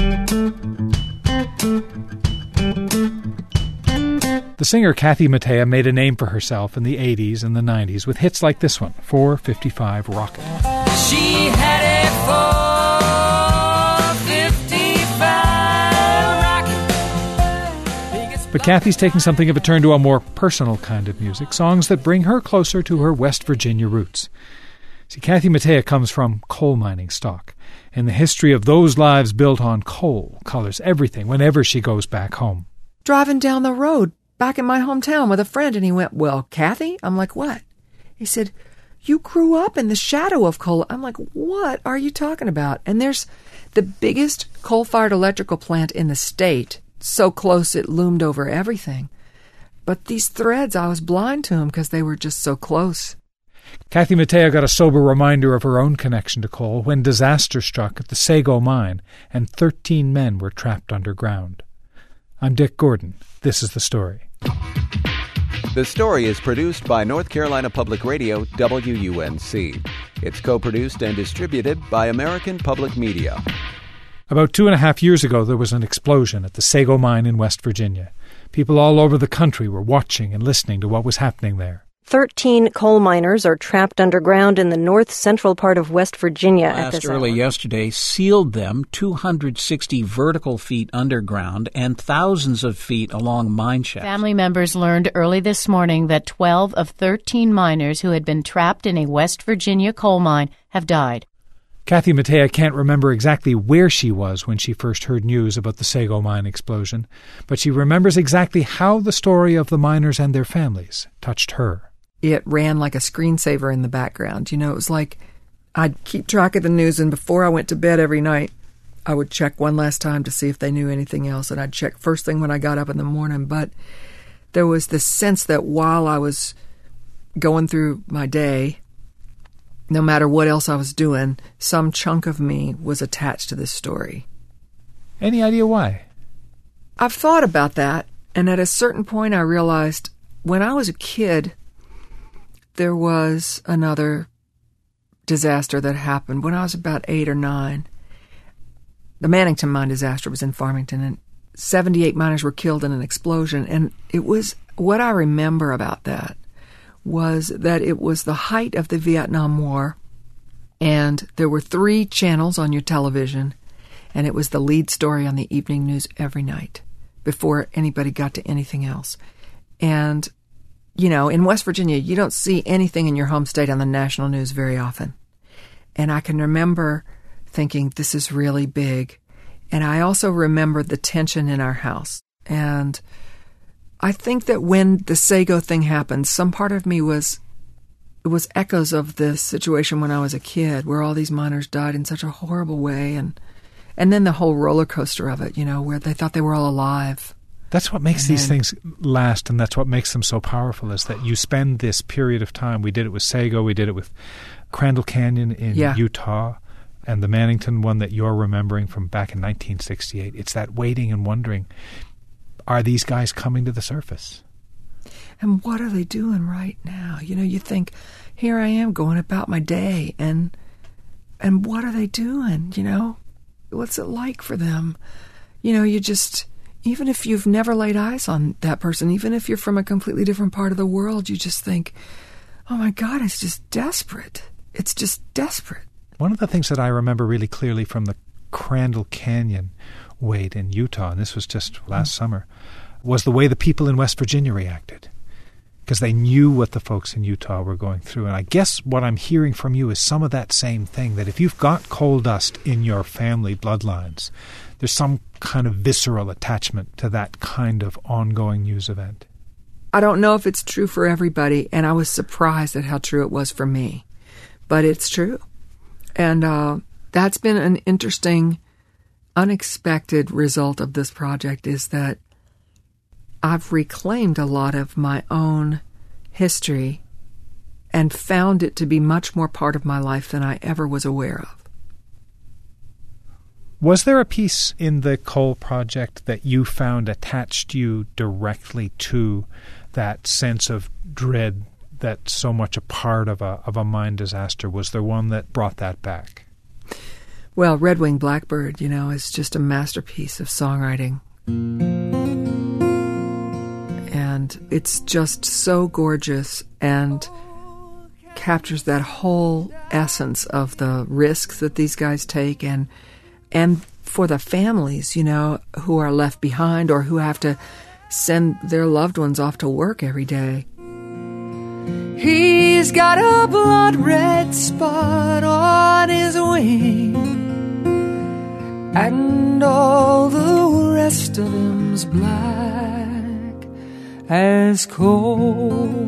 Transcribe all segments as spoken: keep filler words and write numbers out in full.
The singer Kathy Mattea made a name for herself in the eighties and the nineties with hits like this one, four fifty-five Rocket. She had a four fifty-five rocket. But Kathy's taking something of a turn to a more personal kind of music, songs that bring her closer to her West Virginia roots. See, Kathy Mattea comes from coal mining stock, and the history of those lives built on coal colors everything whenever she goes back home. Driving down the road back in my hometown with a friend, and he went, "Well, Kathy?" I'm like, "What?" He said, "You grew up in the shadow of coal." I'm like, "What are you talking about?" And there's the biggest coal-fired electrical plant in the state, so close it loomed over everything. But these threads, I was blind to them because they were just so close. Kathy Mattea got a sober reminder of her own connection to coal when disaster struck at the Sago mine and thirteen men were trapped underground. I'm Dick Gordon. This is The Story. The Story is produced by North Carolina Public Radio, W U N C. It's co-produced and distributed by American Public Media. About two and a half years ago, there was an explosion at the Sago mine in West Virginia. People all over the country were watching and listening to what was happening there. Thirteen coal miners are trapped underground in the north-central part of West Virginia at this Blast early hour. yesterday sealed them two hundred sixty vertical feet underground and thousands of feet along mine shafts. Family members learned early this morning that twelve of thirteen miners who had been trapped in a West Virginia coal mine have died. Kathy Mattea can't remember exactly where she was when she first heard news about the Sago mine explosion, but she remembers exactly how the story of the miners and their families touched her. It ran like a screensaver in the background. You know, it was like I'd keep track of the news, and before I went to bed every night, I would check one last time to see if they knew anything else, and I'd check first thing when I got up in the morning. But there was this sense that while I was going through my day, no matter what else I was doing, some chunk of me was attached to this story. Any idea why? I've thought about that, and at a certain point I realized when I was a kid, there was another disaster that happened when I was about eight or nine. The Mannington mine disaster was in Farmington, and seventy-eight miners were killed in an explosion. And it was, what I remember about that was that it was the height of the Vietnam War, and there were three channels on your television, and it was the lead story on the evening news every night before anybody got to anything else. And you know, in West Virginia, you don't see anything in your home state on the national news very often. And I can remember thinking, this is really big. And I also remember the tension in our house. And I think that when the Sago thing happened, some part of me was, it was echoes of the situation when I was a kid, where all these miners died in such a horrible way. And, and then the whole roller coaster of it, you know, where they thought they were all alive. That's what makes And these then- things last, and that's what makes them so powerful, is that you spend this period of time. We did it with Sago, we did it with Crandall Canyon in Yeah. Utah, and the Mannington one that you're remembering from back in nineteen sixty-eight. It's that waiting and wondering, are these guys coming to the surface? And what are they doing right now? You know, you think, here I am going about my day, and and what are they doing, you know? What's it like for them? You know, you just, even if you've never laid eyes on that person, even if you're from a completely different part of the world, you just think, oh my God, it's just desperate. It's just desperate. One of the things that I remember really clearly from the Crandall Canyon wait in Utah, and this was just last mm. summer, was the way the people in West Virginia reacted, because they knew what the folks in Utah were going through. And I guess what I'm hearing from you is some of that same thing, that if you've got coal dust in your family bloodlines, there's some kind of visceral attachment to that kind of ongoing news event. I don't know if it's true for everybody, and I was surprised at how true it was for me. But it's true. And uh, that's been an interesting, unexpected result of this project, is that I've reclaimed a lot of my own history and found it to be much more part of my life than I ever was aware of. Was there a piece in the coal project that you found attached you directly to that sense of dread that's so much a part of a of a mine disaster? Was there one that brought that back? Well, Red Wing Blackbird, you know, is just a masterpiece of songwriting. And it's just so gorgeous and captures that whole essence of the risks that these guys take, and and for the families, you know, who are left behind or who have to send their loved ones off to work every day. He's got a blood red spot on his wing, and all the rest of him's black as coal.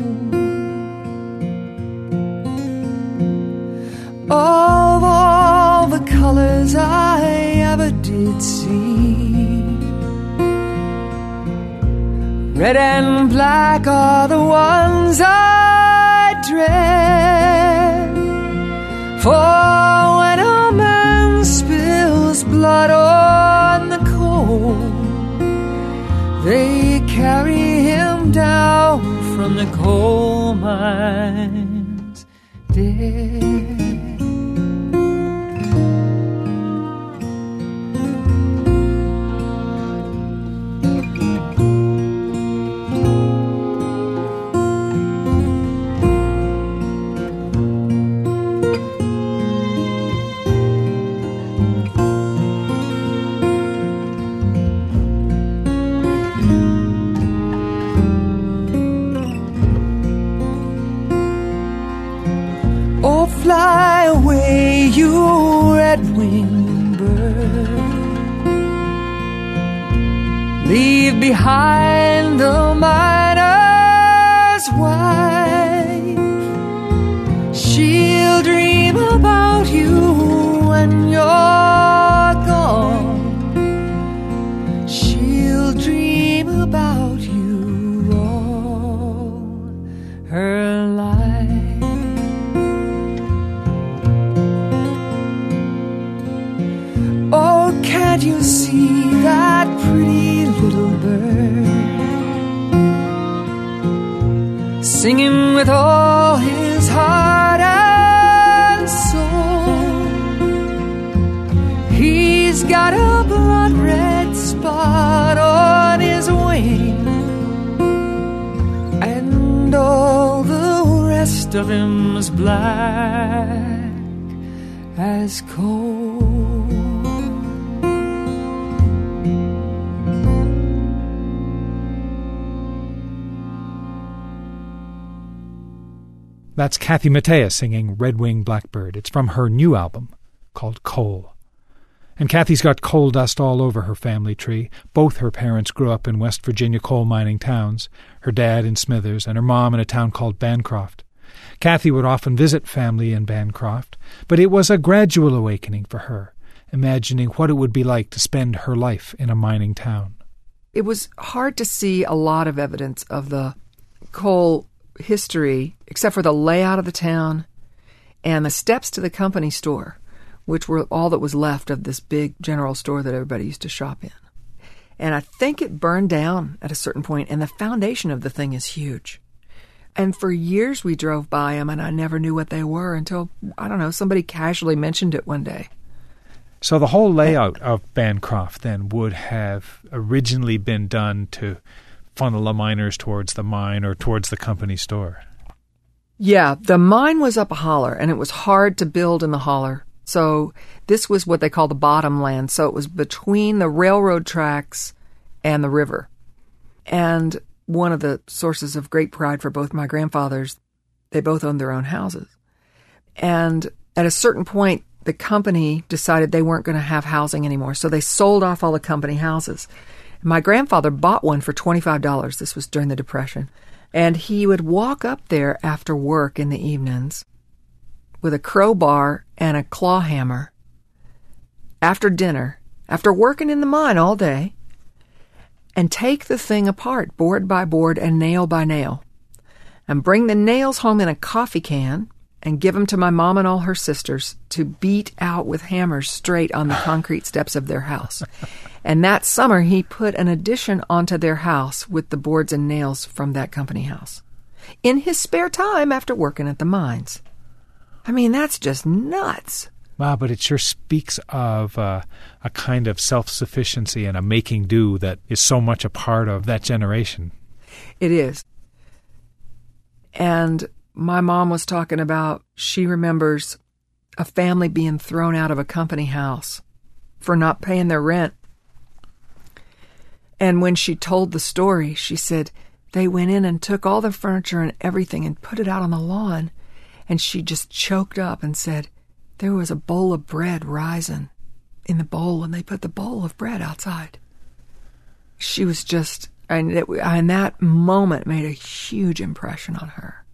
Of all the colors I ever did see, red and black are the ones I dread. For when a man spills blood on the coal, they carry him down from the coal mines dead. Fly away, you red-winged bird. Leave behind the miner's wife. She'll dream about you when you're gone. She'll dream about you all her life. Oh, can't you see that pretty little bird singing with all his heart and soul? He's got a blood red spot on his wing, and all the rest of him's black as coal. That's Kathy Mattea singing Red Wing Blackbird. It's from her new album called Coal. And Kathy's got coal dust all over her family tree. Both her parents grew up in West Virginia coal mining towns, her dad in Smithers and her mom in a town called Bancroft. Kathy would often visit family in Bancroft, but it was a gradual awakening for her, imagining what it would be like to spend her life in a mining town. It was hard to see a lot of evidence of the coal history, except for the layout of the town and the steps to the company store, which were all that was left of this big general store that everybody used to shop in. And I think it burned down at a certain point, and the foundation of the thing is huge. And for years we drove by them, and I never knew what they were until, I don't know, somebody casually mentioned it one day. So the whole layout of Bancroft then would have originally been done to funnel the miners towards the mine or towards the company store. Yeah, the mine was up a holler, and it was hard to build in the holler. So this was what they call the bottom land. So it was between the railroad tracks and the river. And one of the sources of great pride for both my grandfathers, they both owned their own houses. And at a certain point, the company decided they weren't going to have housing anymore. So they sold off all the company houses. My grandfather bought one for twenty-five dollars. This was during the Depression. And he would walk up there after work in the evenings with a crowbar and a claw hammer after dinner, after working in the mine all day, and take the thing apart, board by board and nail by nail, and bring the nails home in a coffee can and give them to my mom and all her sisters to beat out with hammers straight on the concrete steps of their house. And that summer, he put an addition onto their house with the boards and nails from that company house in his spare time after working at the mines. I mean, that's just nuts. Wow, but it sure speaks of uh, a kind of self-sufficiency and a making do that is so much a part of that generation. It is. And my mom was talking about, she remembers a family being thrown out of a company house for not paying their rent. And when she told the story, she said they went in and took all the furniture and everything and put it out on the lawn. And she just choked up and said, there was a bowl of bread rising in the bowl, and they put the bowl of bread outside. She was just, and, it, and that moment made a huge impression on her.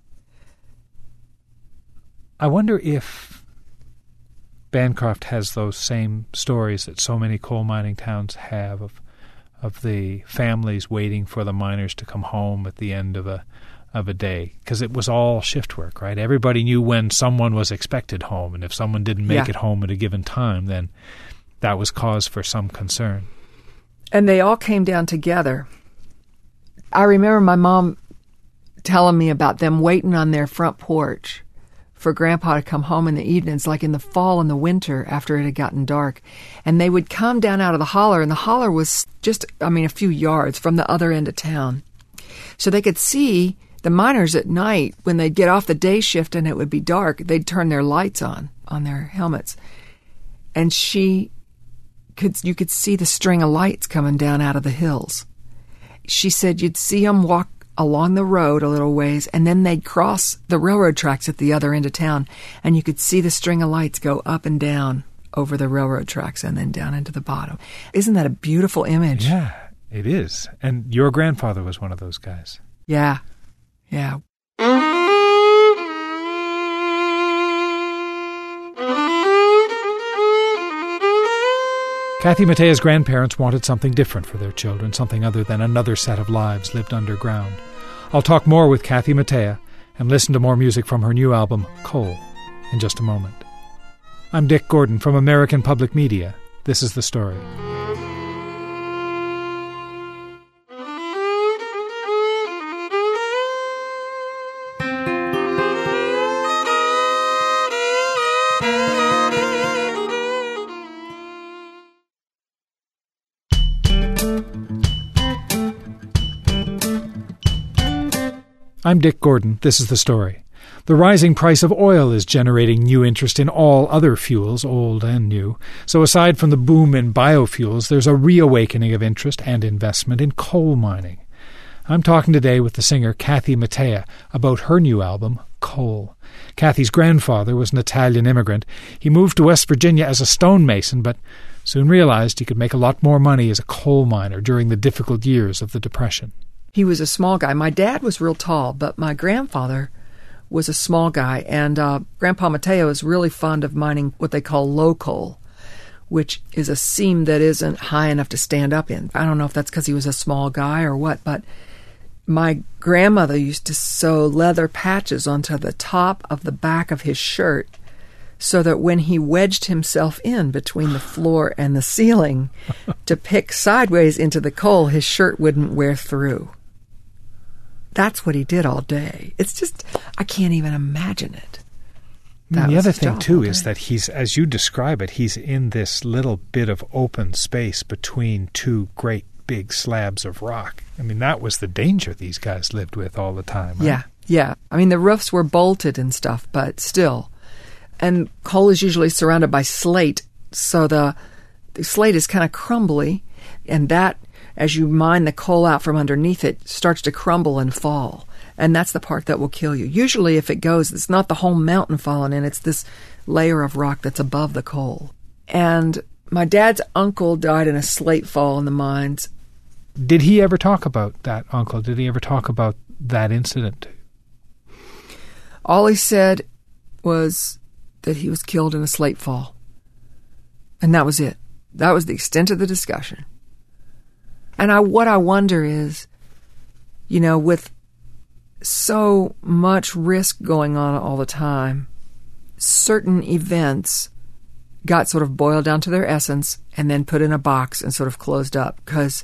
I wonder if Bancroft has those same stories that so many coal mining towns have of of the families waiting for the miners to come home at the end of a of a day, because it was all shift work, right? Everybody knew when someone was expected home, and if someone didn't make yeah. it home at a given time, then that was cause for some concern. And they all came down together. I remember my mom telling me about them waiting on their front porch for Grandpa to come home in the evenings, like in the fall and the winter after it had gotten dark. And they would come down out of the holler, and the holler was just, I mean, a few yards from the other end of town. So they could see the miners at night, when they'd get off the day shift and it would be dark, they'd turn their lights on, on their helmets. And she could, you could see the string of lights coming down out of the hills. She said you'd see them walk along the road a little ways, and then they'd cross the railroad tracks at the other end of town, and you could see the string of lights go up and down over the railroad tracks and then down into the bottom. Isn't that a beautiful image? Yeah, it is. And your grandfather was one of those guys. Yeah. Yeah. Kathy Mattea's grandparents wanted something different for their children, something other than another set of lives lived underground. I'll talk more with Kathy Mattea and listen to more music from her new album, Coal, in just a moment. I'm Dick Gordon from American Public Media. This is The Story. I'm Dick Gordon. This is The Story. The rising price of oil is generating new interest in all other fuels, old and new. So aside from the boom in biofuels, there's a reawakening of interest and investment in coal mining. I'm talking today with the singer Kathy Mattea about her new album, Coal. Kathy's grandfather was an Italian immigrant. He moved to West Virginia as a stonemason, but soon realized he could make a lot more money as a coal miner during the difficult years of the Depression. He was a small guy. My dad was real tall, but my grandfather was a small guy, and uh, Grandpa Mattea was really fond of mining what they call low coal, which is a seam that isn't high enough to stand up in. I don't know if that's because he was a small guy or what, but my grandmother used to sew leather patches onto the top of the back of his shirt so that when he wedged himself in between the floor and the ceiling to pick sideways into the coal, his shirt wouldn't wear through. That's what he did all day. It's just, I can't even imagine it. That the was other his thing, job too, all is day. that he's, as you describe it, he's in this little bit of open space between two great big slabs of rock. I mean, that was the danger these guys lived with all the time. Right? Yeah, yeah. I mean, the roofs were bolted and stuff, but still. And coal is usually surrounded by slate, so the, the slate is kind of crumbly, and that, as you mine the coal out from underneath it, starts to crumble and fall. And that's the part that will kill you. Usually if it goes, it's not the whole mountain falling in, it's this layer of rock that's above the coal. And my dad's uncle died in a slate fall in the mines. Did he ever talk about that, Uncle? Did he ever talk about that incident? All he said was that he was killed in a slate fall. And that was it. That was the extent of the discussion. And I, what I wonder is, you know, with so much risk going on all the time, certain events got sort of boiled down to their essence and then put in a box and sort of closed up. Because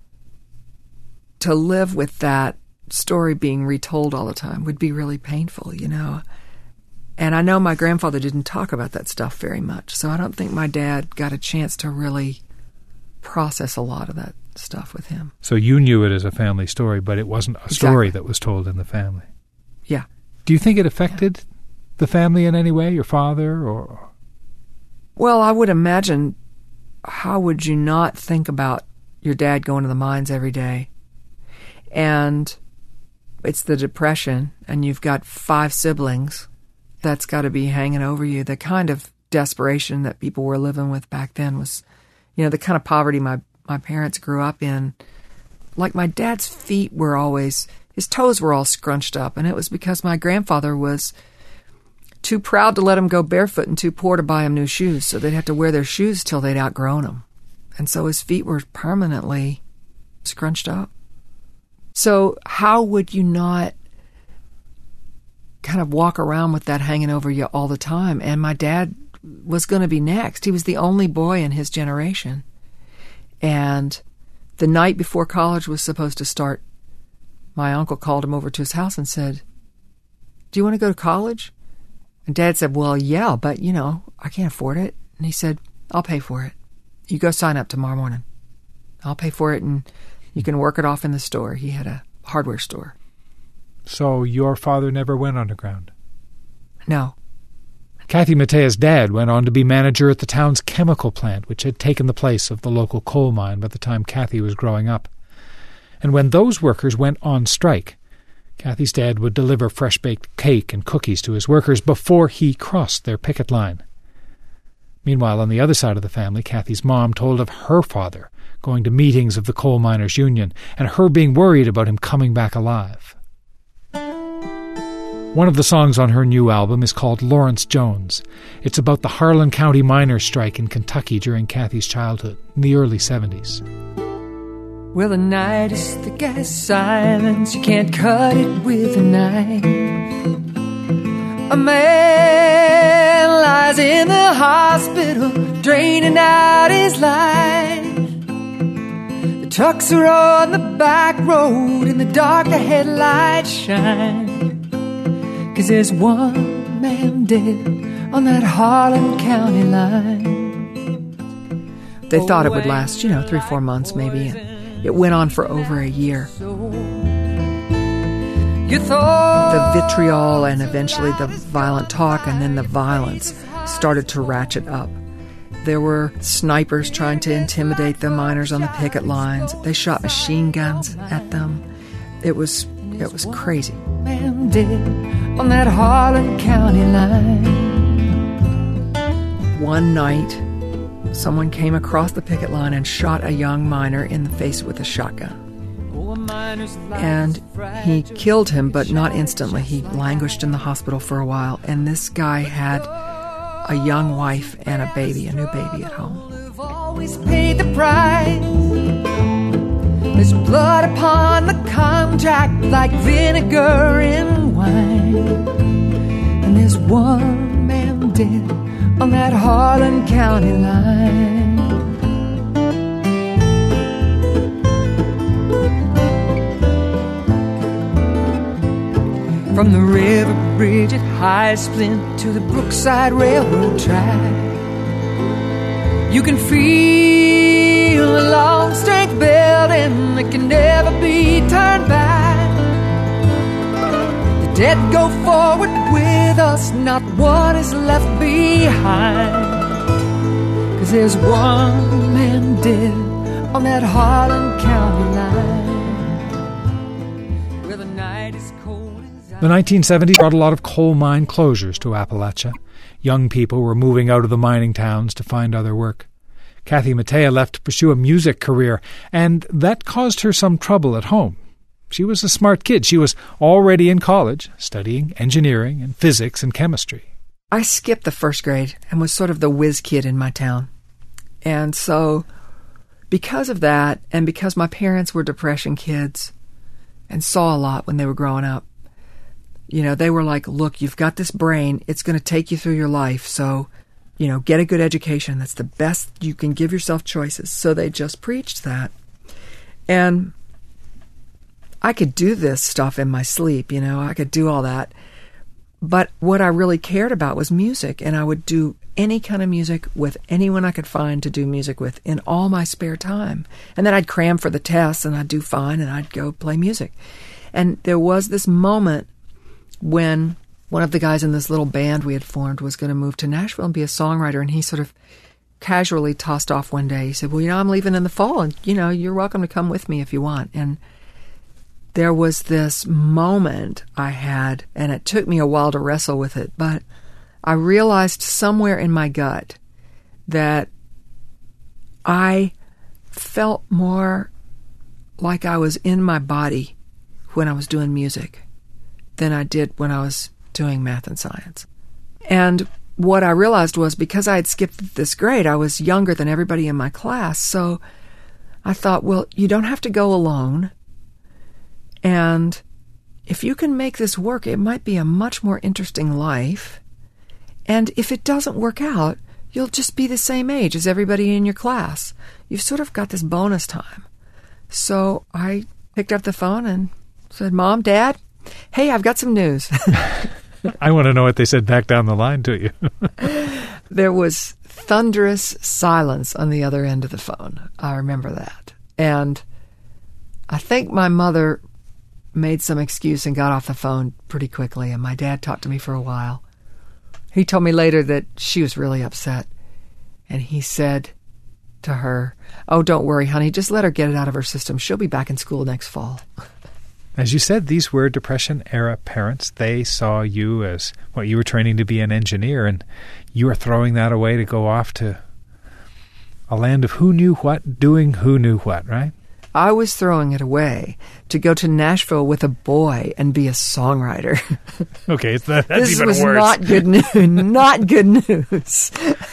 to live with that story being retold all the time would be really painful, you know. And I know my grandfather didn't talk about that stuff very much, so I don't think my dad got a chance to really process a lot of that stuff with him. So you knew it as a family story, but it wasn't a Exactly. story that was told in the family. Yeah. Do you think it affected the family in any way, your father, or? Well, I would imagine, how would you not think about your dad going to the mines every day? And it's the Depression, and you've got five siblings. That's got to be hanging over you. The kind of desperation that people were living with back then was, you know, the kind of poverty my, my parents grew up in. Like, my dad's feet were always, his toes were all scrunched up, and it was because my grandfather was too proud to let him go barefoot and too poor to buy him new shoes, so they'd have to wear their shoes till they'd outgrown them. And so his feet were permanently scrunched up. So how would you not kind of walk around with that hanging over you all the time? And my dad was going to be next. He was the only boy in his generation. And the night before college was supposed to start, my uncle called him over to his house and said, "Do you want to go to college?" And Dad said, "Well, yeah, but, you know, I can't afford it." And he said, "I'll pay for it. You go sign up tomorrow morning. I'll pay for it, and you can work it off in the store." He had a hardware store. So your father never went underground? No. Kathy Mattea's dad went on to be manager at the town's chemical plant, which had taken the place of the local coal mine by the time Kathy was growing up. And when those workers went on strike, Kathy's dad would deliver fresh-baked cake and cookies to his workers before he crossed their picket line. Meanwhile, on the other side of the family, Kathy's mom told of her father going to meetings of the Coal Miners' Union and her being worried about him coming back alive. One of the songs on her new album is called Lawrence Jones. It's about the Harlan County miners' strike in Kentucky during Kathy's childhood, in the early seventies. Well, the night is thick as silence. You can't cut it with a knife. A man lies in the hospital, draining out his life. The trucks are on the back road, in the dark the headlights shine. 'Cause there's one man dead on that Harlan County line. They thought it would last, you know, three, four months maybe. And it went on for over a year. The vitriol and eventually the violent talk and then the violence started to ratchet up. There were snipers trying to intimidate the miners on the picket lines. They shot machine guns at them. It was it was crazy. Man dead on that Harlan County line. One night, someone came across the picket line and shot a young miner in the face with a shotgun. And he killed him, but not instantly. He languished in the hospital for a while. And this guy had a young wife and a baby, a new baby at home. We've always paid the price. There's blood upon the contract like vinegar in wine. And there's one man dead on that Harlan County line. From the river bridge at High Splint to the Brookside Railroad track, you can feel a long strength building that can never be turned back. The dead go forward with us, not one is left behind. 'Cause there's one man dead on that Harlan County line, where the night is cold as ice. The nineteen seventies brought a lot of coal mine closures to Appalachia. Young people were moving out of the mining towns to find other work. Kathy Mattea left to pursue a music career, and that caused her some trouble at home. She was a smart kid. She was already in college, studying engineering and physics and chemistry. I skipped the first grade and was sort of the whiz kid in my town. And so because of that, and because my parents were Depression kids and saw a lot when they were growing up, you know, they were like, look, you've got this brain. It's going to take you through your life. So, you know, get a good education. That's the best. You can give yourself choices. So they just preached that. And I could do this stuff in my sleep, you know. I could do all that. But what I really cared about was music, and I would do any kind of music with anyone I could find to do music with in all my spare time. And then I'd cram for the tests, and I'd do fine, and I'd go play music. And there was this moment when one of the guys in this little band we had formed was going to move to Nashville and be a songwriter, and he sort of casually tossed off one day. He said, well, you know, I'm leaving in the fall, and, you know, you're welcome to come with me if you want. And there was this moment I had, and it took me a while to wrestle with it, but I realized somewhere in my gut that I felt more like I was in my body when I was doing music than I did when I was doing math and science. And what I realized was because I had skipped this grade, I was younger than everybody in my class, so I thought, well, you don't have to go alone. And if you can make this work, it might be a much more interesting life. And if it doesn't work out, you'll just be the same age as everybody in your class. You've sort of got this bonus time. So I picked up the phone and said, Mom, Dad, hey, I've got some news. I want to know what they said back down the line to you. There was thunderous silence on the other end of the phone. I remember that. And I think my mother made some excuse and got off the phone pretty quickly, and my dad talked to me for a while. He told me later that she was really upset, and he said to her, oh, don't worry, honey, just let her get it out of her system. She'll be back in school next fall. As you said, these were Depression-era parents. They saw you as, well, you were training to be an engineer, and you were throwing that away to go off to a land of who knew what, doing who knew what, right? I was throwing it away to go to Nashville with a boy and be a songwriter. Okay, that, that's this even was worse. Not good news. Not good news.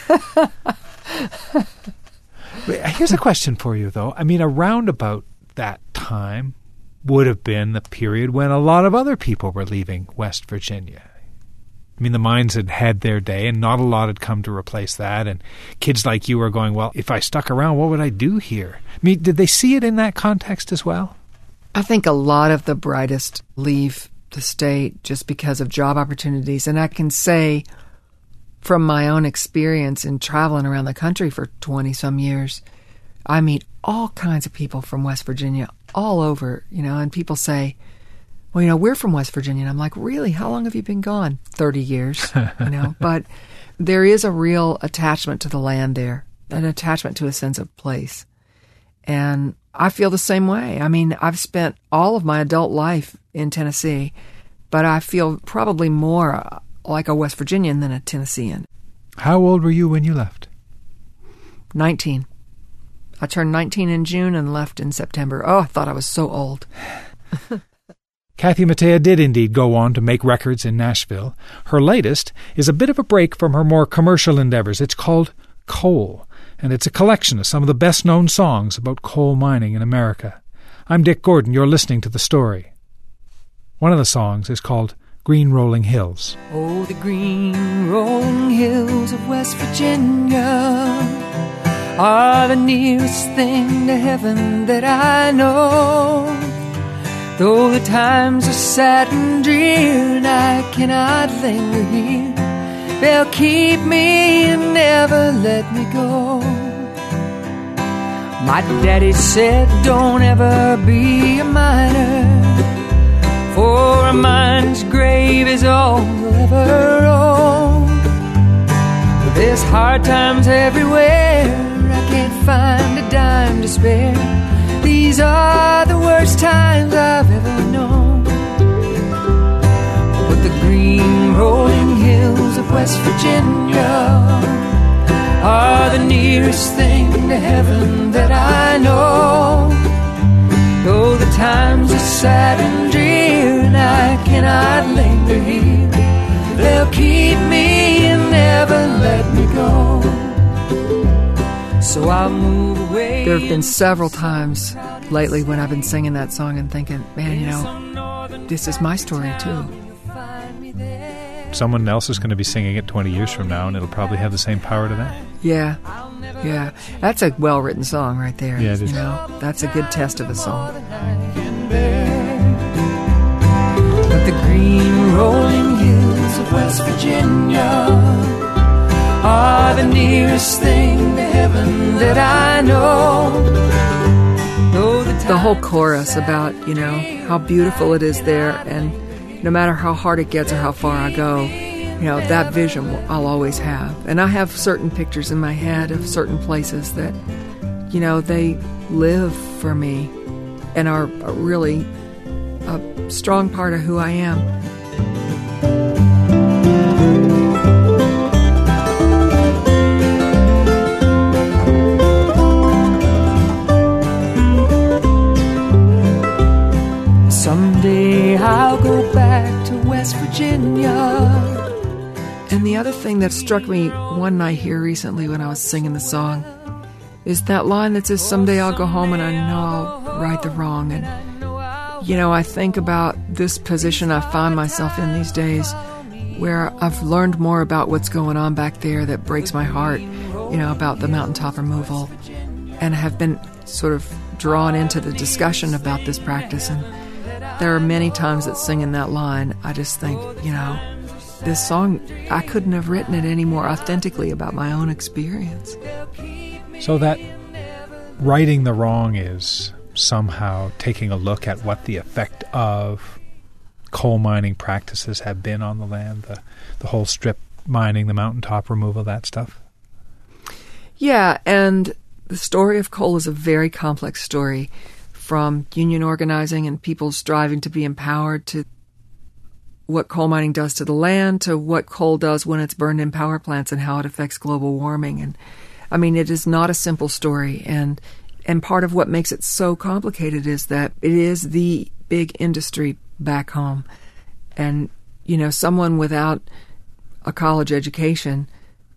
Here's a question for you, though. I mean, around about that time would have been the period when a lot of other people were leaving West Virginia. I mean, the mines had had their day, and not a lot had come to replace that. And kids like you were going, well, if I stuck around, what would I do here? I mean, did they see it in that context as well? I think a lot of the brightest leave the state just because of job opportunities. And I can say from my own experience in traveling around the country for twenty-some years, I meet all kinds of people from West Virginia all over, you know, and people say, well, you know, we're from West Virginia. And I'm like, really? How long have you been gone? thirty years, you know. But there is a real attachment to the land there, an attachment to a sense of place. And I feel the same way. I mean, I've spent all of my adult life in Tennessee, but I feel probably more like a West Virginian than a Tennessean. How old were you when you left? nineteen. I turned nineteen in June and left in September. Oh, I thought I was so old. Kathy Mattea did indeed go on to make records in Nashville. Her latest is a bit of a break from her more commercial endeavors. It's called Coal, and it's a collection of some of the best-known songs about coal mining in America. I'm Dick Gordon. You're listening to The Story. One of the songs is called Green Rolling Hills. Oh, the green rolling hills of West Virginia are the nearest thing to heaven that I know. Though the times are sad and drear and I cannot linger here, they'll keep me and never let me go. My daddy said, don't ever be a miner, for a miner's grave is all you'll ever own. But there's hard times everywhere, I can't find a dime to spare. These are the worst times I've ever known. But the green rolling hills of West Virginia are the nearest thing to heaven that I know. Though the times are sad and drear and I cannot linger here, they'll keep me and never let me go. So I'll move away. There have been several times lately when I've been singing that song and thinking, man, you know, this is my story too. Someone else is going to be singing it twenty years from now, and it'll probably have the same power to that. Yeah, yeah. That's a well-written song right there. Yeah, it is. You know, that's a good test of a song. But the green rolling hills hills of West Virginia are the nearest thing to heaven that I know. The whole chorus about, you know, how beautiful it is there, and no matter how hard it gets or how far I go, you know, that vision I'll always have. And I have certain pictures in my head of certain places that, you know, they live for me and are really a strong part of who I am. Someday I'll go back to West Virginia. And the other thing that struck me one night here recently when I was singing the song is that line that says, someday I'll go home and I know I'll right the wrong. And, you know, I think about this position I find myself in these days where I've learned more about what's going on back there that breaks my heart, you know, about the mountaintop removal, and have been sort of drawn into the discussion about this practice. And there are many times that singing that line, I just think, you know, this song, I couldn't have written it any more authentically about my own experience. So that righting the wrong is somehow taking a look at what the effect of coal mining practices have been on the land, the, the whole strip mining, the mountaintop removal, that stuff? Yeah, and the story of coal is a very complex story, from union organizing and people striving to be empowered to what coal mining does to the land, to what coal does when it's burned in power plants and how it affects global warming. And I mean, it is not a simple story. And and part of what makes it so complicated is that it is the big industry back home. And, you know, someone without a college education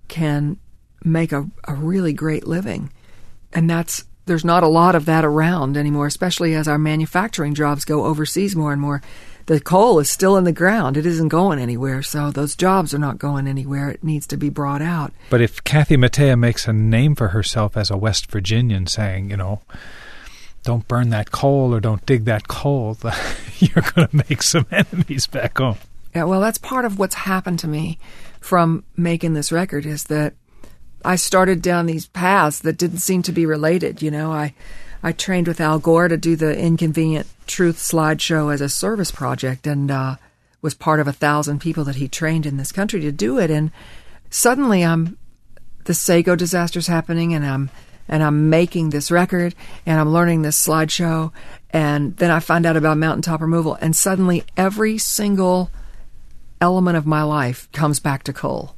can make a, a really great living. And that's there's not a lot of that around anymore, especially as our manufacturing jobs go overseas more and more. The coal is still in the ground. It isn't going anywhere, so those jobs are not going anywhere. It needs to be brought out. But if Kathy Mattea makes a name for herself as a West Virginian saying, you know, don't burn that coal or don't dig that coal, you're going to make some enemies back home. Yeah, well, that's part of what's happened to me from making this record, is that I started down these paths that didn't seem to be related. You know, I, I trained with Al Gore to do the Inconvenient Truth slideshow as a service project, and uh, was part of a thousand people that he trained in this country to do it. And suddenly, I'm the Sago disaster's happening, and I'm and I'm making this record, and I'm learning this slideshow, and then I find out about mountaintop removal, and suddenly every single element of my life comes back to coal,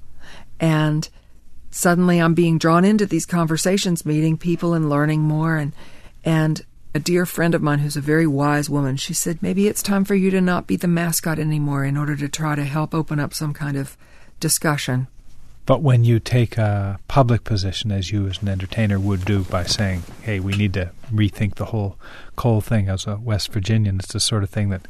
and suddenly I'm being drawn into these conversations, meeting people and learning more. And and a dear friend of mine who's a very wise woman, she said, maybe it's time for you to not be the mascot anymore in order to try to help open up some kind of discussion. But when you take a public position, as you as an entertainer would do by saying, hey, we need to rethink the whole coal thing, as a West Virginian, it's the sort of thing that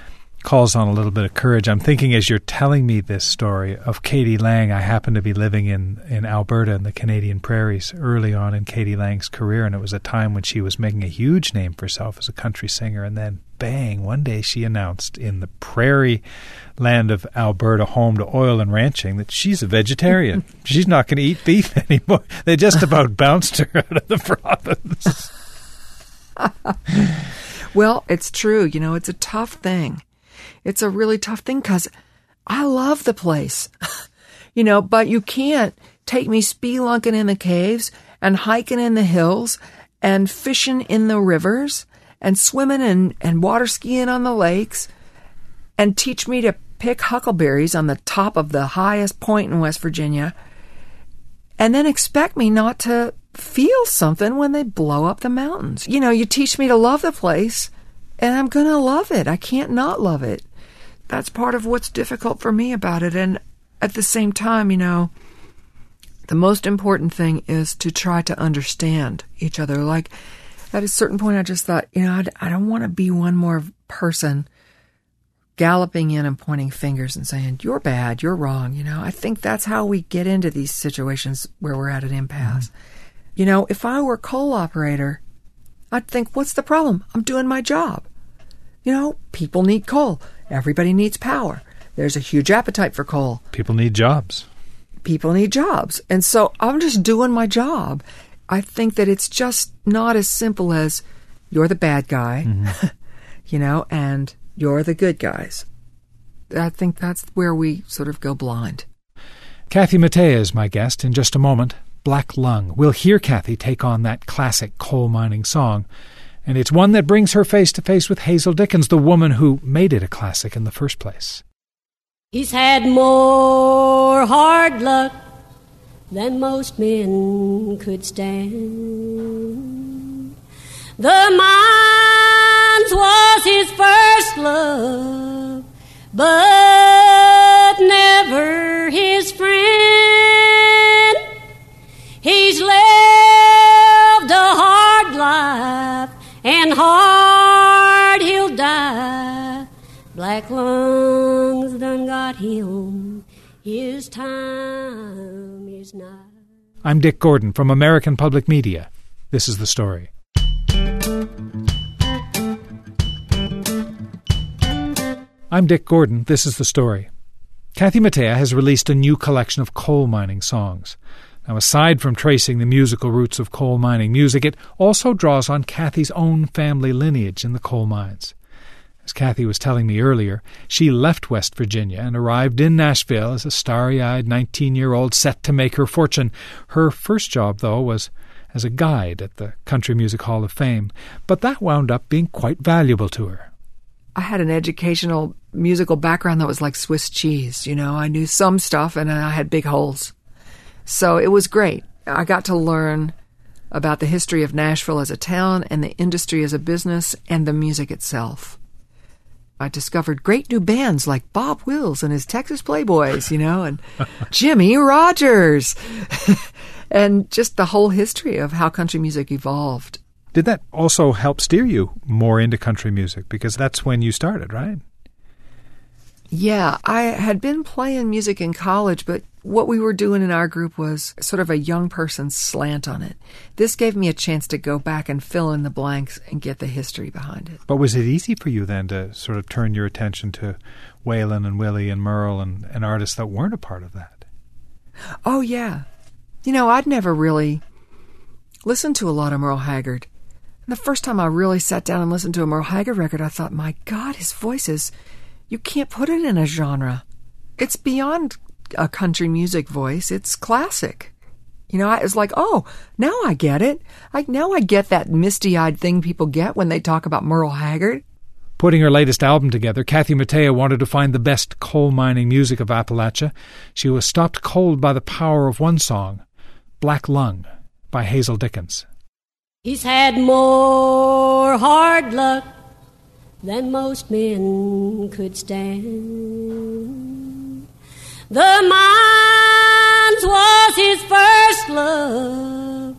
calls on a little bit of courage. I'm thinking as you're telling me this story of Katie Lang, I happened to be living in, in Alberta in the Canadian prairies early on in Katie Lang's career, and it was a time when she was making a huge name for herself as a country singer, and then bang, one day she announced in the prairie land of Alberta, home to oil and ranching, that she's a vegetarian. She's not going to eat beef anymore. They just about bounced her out of the province. Well, it's true. You know, it's a tough thing. It's a really tough thing because I love the place, you know, but you can't take me spelunking in the caves and hiking in the hills and fishing in the rivers and swimming and, and water skiing on the lakes and teach me to pick huckleberries on the top of the highest point in West Virginia and then expect me not to feel something when they blow up the mountains. You know, you teach me to love the place and I'm going to love it. I can't not love it. That's part of what's difficult for me about it. And at the same time, you know, the most important thing is to try to understand each other. Like, at a certain point, I just thought, you know, I, I don't want to be one more person galloping in and pointing fingers and saying, you're bad, you're wrong. You know, I think that's how we get into these situations where we're at an impasse. Mm-hmm. You know, if I were a coal operator, I'd think, what's the problem? I'm doing my job. You know, people need coal. Everybody needs power. There's a huge appetite for coal. People need jobs. People need jobs. And so I'm just doing my job. I think that it's just not as simple as you're the bad guy, mm-hmm. you know, and you're the good guys. I think that's where we sort of go blind. Kathy Mattea is my guest in just a moment. Black Lung. We'll hear Kathy take on that classic coal mining song. And it's one that brings her face to face with Hazel Dickens, the woman who made it a classic in the first place. He's had more hard luck than most men could stand. The mines was his first love, but never his friend. He's lived a hard life, and hard he'll die. Black lungs done got him, his time is nigh. I'm Dick Gordon from American Public Media. This is The Story. I'm Dick Gordon. This is The Story. Kathy Mattea has released a new collection of coal mining songs. Now, aside from tracing the musical roots of coal mining music, it also draws on Kathy's own family lineage in the coal mines. As Kathy was telling me earlier, she left West Virginia and arrived in Nashville as a starry-eyed nineteen-year-old set to make her fortune. Her first job, though, was as a guide at the Country Music Hall of Fame, but that wound up being quite valuable to her. I had an educational musical background that was like Swiss cheese. You know, I knew some stuff and I had big holes. So it was great. I got to learn about the history of Nashville as a town and the industry as a business and the music itself. I discovered great new bands like Bob Wills and his Texas Playboys, you know, and Jimmy Rogers, and just the whole history of how country music evolved. Did that also help steer you more into country music? Because that's when you started, right? Yeah, I had been playing music in college, but what we were doing in our group was sort of a young person's slant on it. This gave me a chance to go back and fill in the blanks and get the history behind it. But was it easy for you then to sort of turn your attention to Waylon and Willie and Merle and, and artists that weren't a part of that? Oh, yeah. You know, I'd never really listened to a lot of Merle Haggard. And the first time I really sat down and listened to a Merle Haggard record, I thought, my God, his voice is... You can't put it in a genre. It's beyond a country music voice. It's classic. You know, I was like, oh, now I get it. I, now I get that misty-eyed thing people get when they talk about Merle Haggard. Putting her latest album together, Kathy Mattea wanted to find the best coal mining music of Appalachia. She was stopped cold by the power of one song, Black Lung, by Hazel Dickens. He's had more hard luck than most men could stand. The mines was his first love,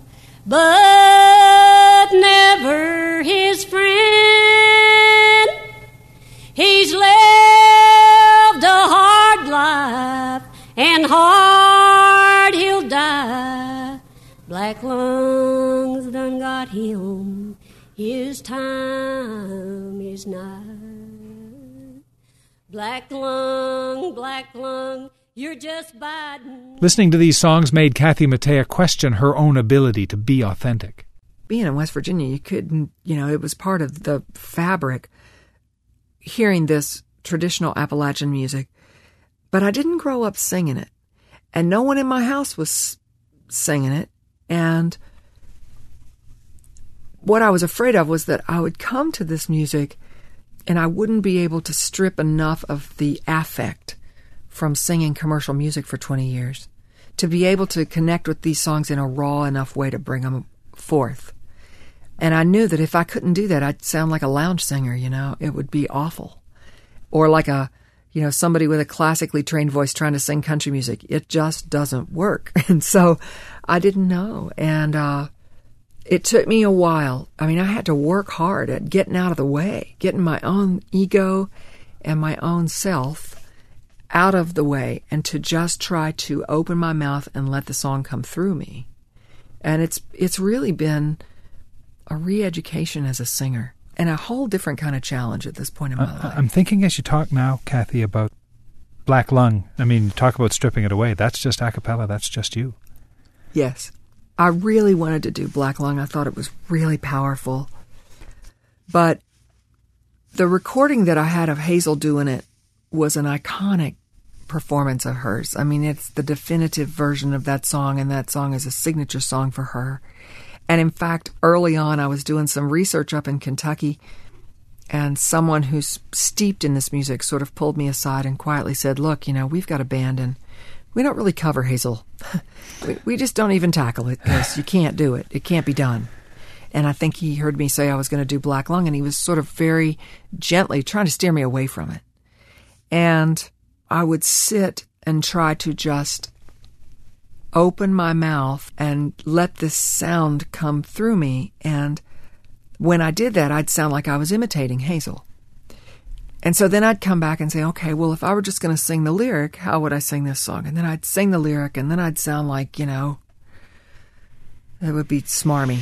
but never his friend. He's lived a hard life, and hard he'll die. Black lungs done got him, his time is nigh. Black lung, black lung, you're just biding. Listening to these songs made Kathy Mattea question her own ability to be authentic. Being in West Virginia, you couldn't, you know, it was part of the fabric, hearing this traditional Appalachian music. But I didn't grow up singing it. And no one in my house was singing it. And what I was afraid of was that I would come to this music and I wouldn't be able to strip enough of the affect from singing commercial music for twenty years to be able to connect with these songs in a raw enough way to bring them forth. And I knew that if I couldn't do that, I'd sound like a lounge singer, you know. It would be awful. Or like a, you know, somebody with a classically trained voice trying to sing country music. It just doesn't work. And so I didn't know. And, uh, it took me a while. I mean, I had to work hard at getting out of the way, getting my own ego and my own self out of the way, and to just try to open my mouth and let the song come through me. And it's it's really been a re-education as a singer and a whole different kind of challenge at this point in my I, life. I'm thinking as you talk now, Kathy, about Black Lung, I mean, talk about stripping it away. That's just a cappella. That's just you. Yes. I really wanted to do Black Lung. I thought it was really powerful. But the recording that I had of Hazel doing it was an iconic performance of hers. I mean, it's the definitive version of that song, and that song is a signature song for her. And in fact, early on, I was doing some research up in Kentucky, and someone who's steeped in this music sort of pulled me aside and quietly said, look, you know, we've got a band, and we don't really cover Hazel. we, we just don't even tackle it because you can't do it. It can't be done. And I think he heard me say I was going to do Black Lung, and he was sort of very gently trying to steer me away from it. And I would sit and try to just open my mouth and let this sound come through me. And when I did that, I'd sound like I was imitating Hazel. And so then I'd come back and say, okay, well, if I were just going to sing the lyric, how would I sing this song? And then I'd sing the lyric, and then I'd sound like, you know, it would be smarmy.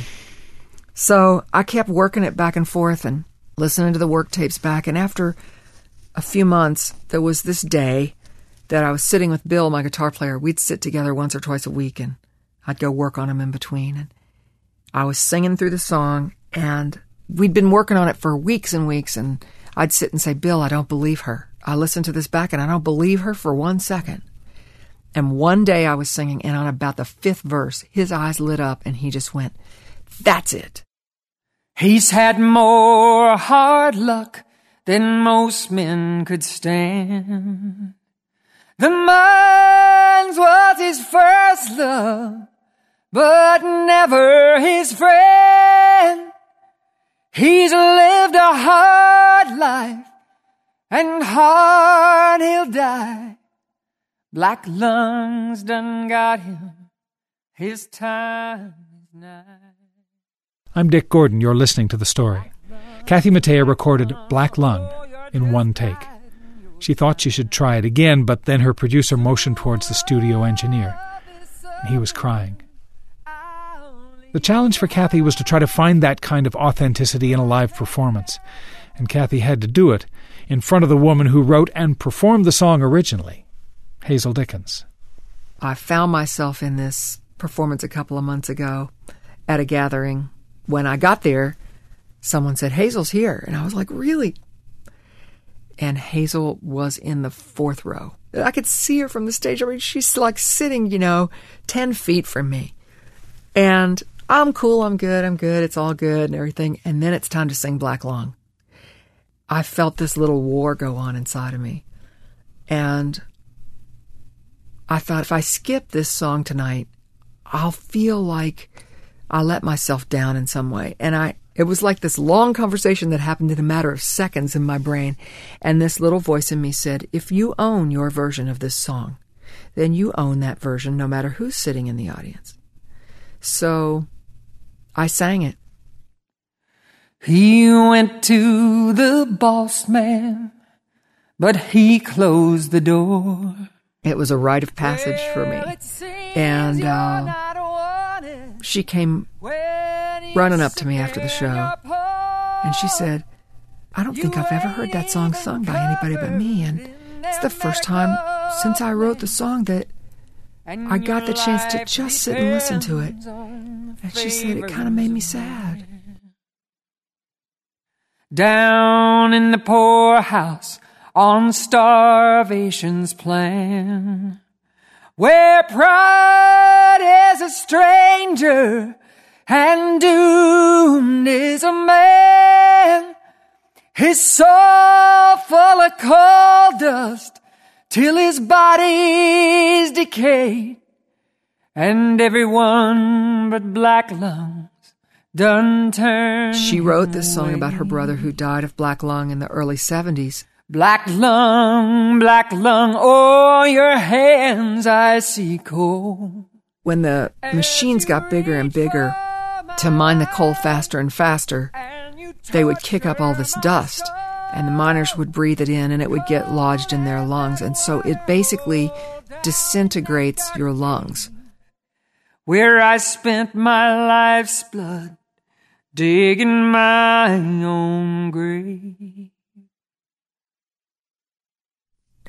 So I kept working it back and forth and listening to the work tapes back. And after a few months, there was this day that I was sitting with Bill, my guitar player. We'd sit together once or twice a week, and I'd go work on him in between. And I was singing through the song, and we'd been working on it for weeks and weeks, and I'd sit and say, Bill, I don't believe her. I listened to this back, and I don't believe her for one second. And one day I was singing, and on about the fifth verse, his eyes lit up, and he just went, that's it. He's had more hard luck than most men could stand. The mines was his first love, but never his friend. He's lived a hard life, and hard he'll die. Black lungs done got him, his time is nigh. I'm Dick Gordon. You're listening to The Story. Kathy Mattea recorded Black Lung in one take. She thought she should try it again, but then her producer motioned towards the studio engineer, and he was crying. The challenge for Kathy was to try to find that kind of authenticity in a live performance, and Kathy had to do it in front of the woman who wrote and performed the song originally, Hazel Dickens. I found myself in this performance a couple of months ago at a gathering. When I got there, someone said, Hazel's here. And I was like, really? And Hazel was in the fourth row. I could see her from the stage. I mean, she's like sitting, you know, ten feet from me. And I'm cool, I'm good, I'm good, it's all good and everything. And then it's time to sing Black Lung. I felt this little war go on inside of me. And I thought, if I skip this song tonight, I'll feel like I let myself down in some way. And I, it was like this long conversation that happened in a matter of seconds in my brain. And this little voice in me said, if you own your version of this song, then you own that version no matter who's sitting in the audience. So I sang it. He went to the boss man, but he closed the door. It was a rite of passage for me. And uh, she came running up to me after the show, and she said, I don't think I've ever heard that song sung by anybody but me, and it's the first time since I wrote the song that I got the chance to just sit and listen to it. And she said it kind of made me sad. Down in the poorhouse on starvation's plan, where pride is a stranger and doomed is a man, his soul full of coal dust till his body's decayed, and everyone but Black Lungs done turned. She wrote this song away. about her brother who died of black lung in the early seventies. Black lung, black lung, oh, your hands I see cold. When the machines got bigger and bigger to mine the coal faster and faster, they would kick up all this dust, and the miners would breathe it in, and it would get lodged in their lungs. And so it basically disintegrates your lungs. Where I spent my life's blood, digging my own grave.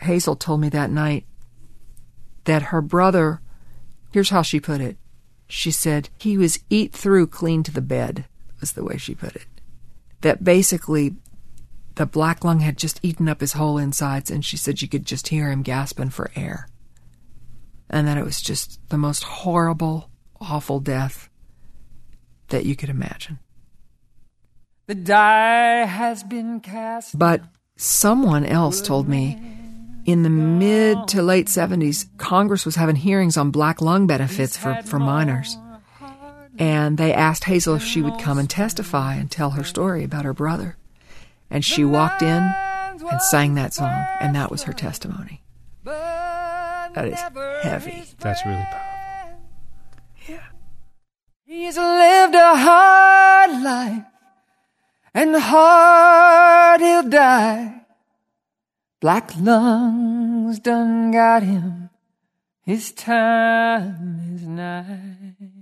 Hazel told me that night that her brother, here's how she put it. She said he was eat through clean to the bed, was the way she put it. That basically the black lung had just eaten up his whole insides, and she said you could just hear him gasping for air. And that it was just the most horrible, awful death that you could imagine. The die has been cast. But someone else told me in the mid to late seventies, Congress was having hearings on black lung benefits for, for miners. And they asked Hazel if she would come and testify and tell her story about her brother. And she walked in and sang that song, and that was her testimony. That is heavy. That's really powerful. Yeah. He's lived a hard life, and hard he'll die. Black lungs done got him. His time is nigh.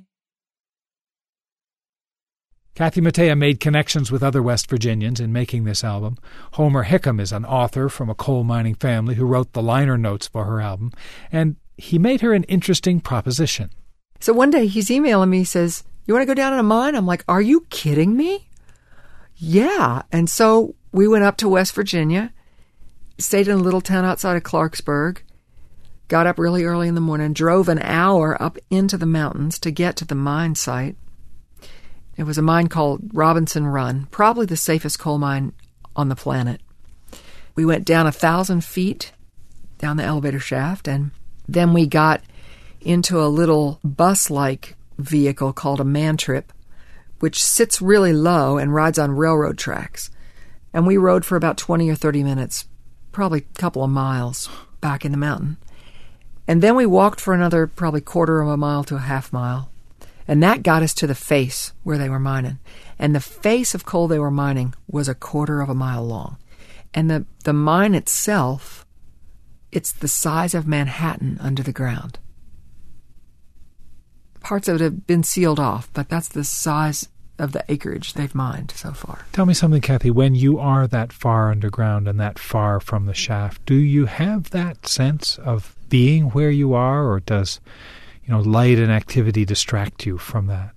Kathy Mattea made connections with other West Virginians in making this album. Homer Hickam is an author from a coal mining family who wrote the liner notes for her album, and he made her an interesting proposition. So one day he's emailing me, he says, you want to go down in a mine? I'm like, are you kidding me? Yeah. And so we went up to West Virginia, stayed in a little town outside of Clarksburg, got up really early in the morning, drove an hour up into the mountains to get to the mine site. It was a mine called Robinson Run, probably the safest coal mine on the planet. We went down a thousand feet down the elevator shaft, and then we got into a little bus-like vehicle called a man trip, which sits really low and rides on railroad tracks. And we rode for about twenty or thirty minutes, probably a couple of miles back in the mountain. And then we walked for another probably quarter of a mile to a half mile. And that got us to the face where they were mining. And the face of coal they were mining was a quarter of a mile long. And the, the mine itself, it's the size of Manhattan under the ground. Parts of it have been sealed off, but that's the size of the acreage they've mined so far. Tell me something, Kathy. When you are that far underground and that far from the shaft, do you have that sense of being where you are, or does, you know, light and activity distract you from that?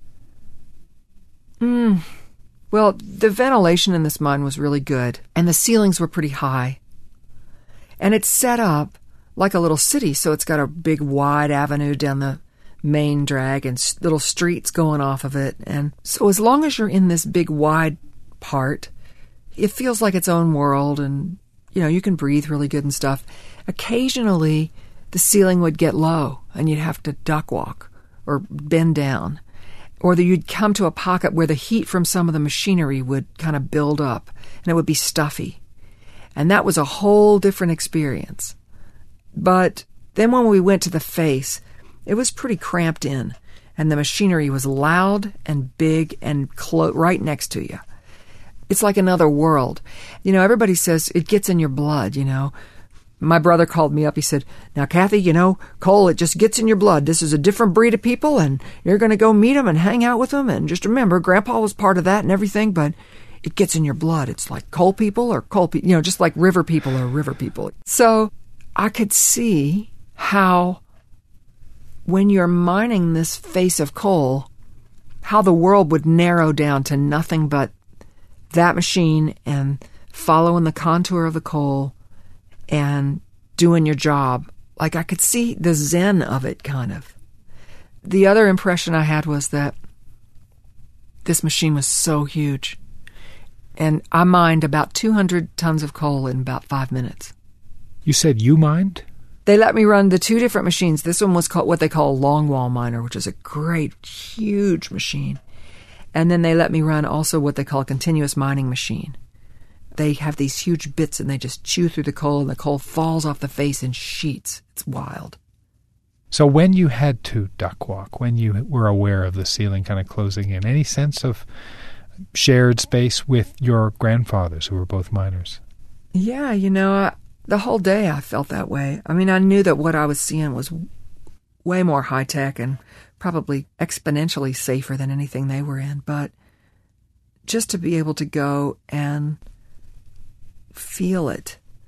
Mm. Well, the ventilation in this mine was really good, and the ceilings were pretty high. And it's set up like a little city, so it's got a big wide avenue down the main drag and little streets going off of it. And so as long as you're in this big wide part, it feels like its own world, and, you know, you can breathe really good and stuff. Occasionally, the ceiling would get low, and you'd have to duck walk or bend down. Or that you'd come to a pocket where the heat from some of the machinery would kind of build up, and it would be stuffy. And that was a whole different experience. But then when we went to the face, it was pretty cramped in, and the machinery was loud and big and clo- right next to you. It's like another world. You know, everybody says it gets in your blood, you know. My brother called me up. He said, now, Kathy, you know, coal, it just gets in your blood. This is a different breed of people, and you're going to go meet them and hang out with them. And just remember, Grandpa was part of that and everything, but it gets in your blood. It's like coal people or coal people, you know, just like river people or river people. So I could see how when you're mining this face of coal, how the world would narrow down to nothing but that machine and following the contour of the coal and doing your job. Like, I could see the zen of it, kind of. The other impression I had was that this machine was so huge. And I mined about two hundred tons of coal in about five minutes. You said you mined? They let me run the two different machines. This one was called what they call a longwall miner, which is a great, huge machine. And then they let me run also what they call a continuous mining machine. They have these huge bits, and they just chew through the coal, and the coal falls off the face in sheets. It's wild. So when you had to duck walk, when you were aware of the ceiling kind of closing in, any sense of shared space with your grandfathers, who were both miners? Yeah, you know, I, the whole day I felt that way. I mean, I knew that what I was seeing was way more high-tech and probably exponentially safer than anything they were in. But just to be able to go and feel it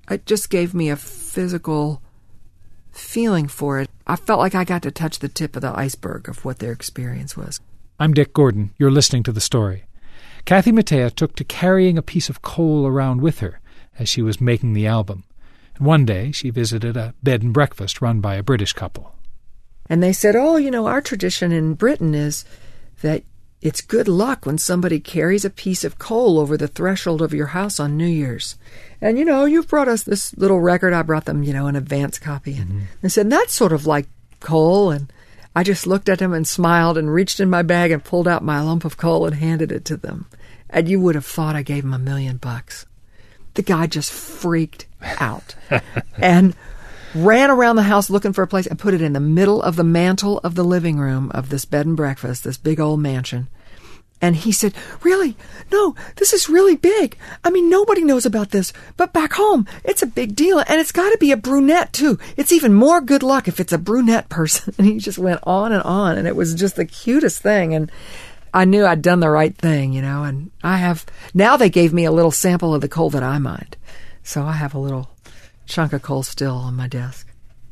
it just gave me a physical feeling for it. I felt like I got to touch the tip of the iceberg of what their experience was. I'm Dick Gordon. You're listening to The Story. Kathy Mattea took to carrying a piece of coal around with her as she was making the album. And one day she visited a bed and breakfast run by a British couple. And they said, oh, you know, our tradition in Britain is that it's good luck when somebody carries a piece of coal over the threshold of your house on New Year's. And, you know, you've brought us this little record. I brought them, you know, an advance copy. And mm-hmm. they said, that's sort of like coal. And I just looked at them and smiled and reached in my bag and pulled out my lump of coal and handed it to them. And you would have thought I gave him a million bucks. The guy just freaked out and ran around the house looking for a place and put it in the middle of the mantle of the living room of this bed and breakfast, this big old mansion. And he said, really? No, this is really big. I mean, nobody knows about this, but back home, it's a big deal. And it's got to be a brunette, too. It's even more good luck if it's a brunette person. And he just went on and on, and it was just the cutest thing. And I knew I'd done the right thing, you know, and I have, now they gave me a little sample of the coal that I mined. So I have a little chunk of coal still on my desk.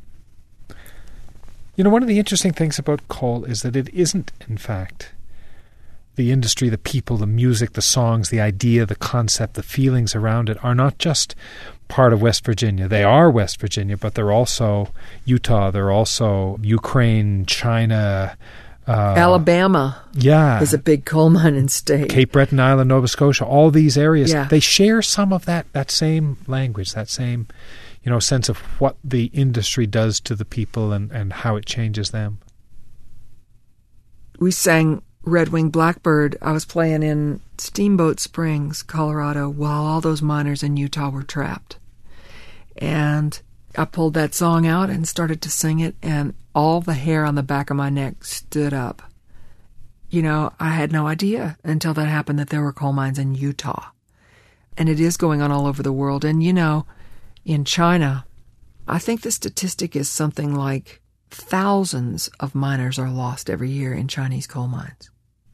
You know, one of the interesting things about coal is that it isn't, in fact, the industry, the people, the music, the songs, the idea, the concept, the feelings around it are not just part of West Virginia. They are West Virginia, but they're also Utah, they're also Ukraine, China, Uh, Alabama yeah. is a big coal mining state. Cape Breton Island, Nova Scotia, all these areas, yeah. they share some of that, that same language, that same, you know, sense of what the industry does to the people and, and how it changes them. We sang Red Wing Blackbird. I was playing in Steamboat Springs, Colorado, while all those miners in Utah were trapped. And I pulled that song out and started to sing it, and all the hair on the back of my neck stood up. You know, I had no idea until that happened that there were coal mines in Utah. And it is going on all over the world. And, you know, in China, I think the statistic is something like thousands of miners are lost every year in Chinese coal mines.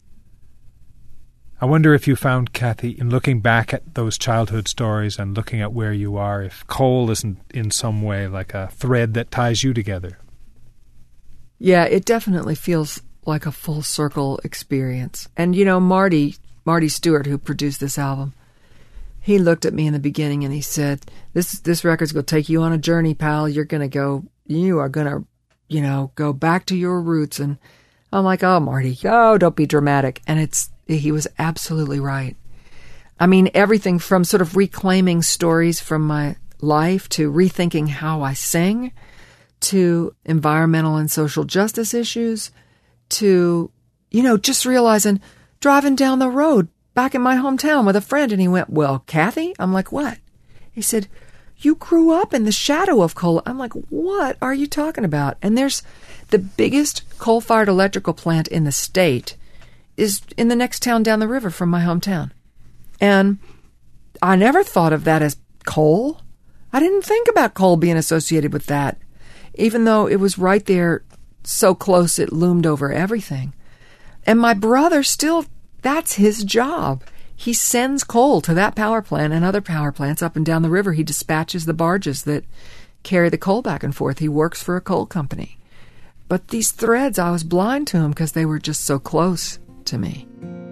I wonder if you found, Kathy, in looking back at those childhood stories and looking at where you are, if coal isn't in some way like a thread that ties you together. Yeah, it definitely feels like a full circle experience. And, you know, Marty, Marty Stewart, who produced this album, he looked at me in the beginning and he said, this this record's going to take you on a journey, pal. You're going to go, you are going to, you know, go back to your roots. And I'm like, oh, Marty, oh, don't be dramatic. And it's, he was absolutely right. I mean, everything from sort of reclaiming stories from my life to rethinking how I sing, to environmental and social justice issues, to, you know, just realizing driving down the road back in my hometown with a friend, and he went, well, Kathy? I'm like, what? He said, you grew up in the shadow of coal. I'm like, what are you talking about? And there's the biggest coal-fired electrical plant in the state is in the next town down the river from my hometown. And I never thought of that as coal. I didn't think about coal being associated with that, even though it was right there so close it loomed over everything. And my brother still, that's his job. He sends coal to that power plant and other power plants up and down the river. He dispatches the barges that carry the coal back and forth. He works for a coal company. But these threads, I was blind to them because they were just so close to me.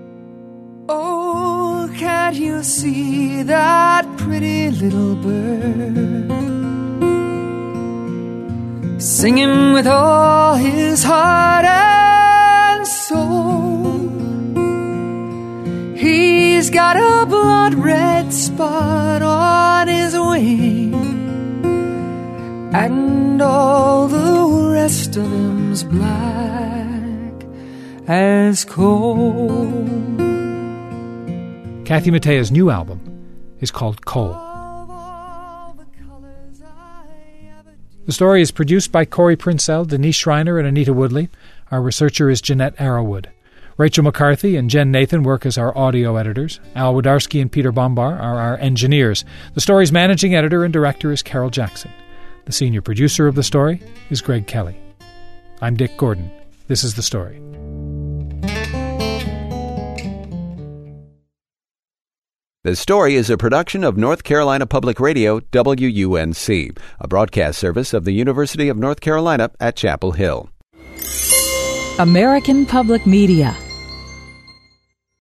Oh, can't you see that pretty little bird singing with all his heart and soul? He's got a blood red spot on his wing, and all the rest of him's black as coal. Kathy Mattea's new album is called Coal. The Story is produced by Corey Princell, Denise Schreiner, and Anita Woodley. Our researcher is Jeanette Arrowwood. Rachel McCarthy and Jen Nathan work as our audio editors. Al Wodarski and Peter Bombar are our engineers. The Story's managing editor and director is Carol Jackson. The senior producer of The Story is Greg Kelly. I'm Dick Gordon. This is The Story. The Story is a production of North Carolina Public Radio, W U N C, a broadcast service of the University of North Carolina at Chapel Hill. American Public Media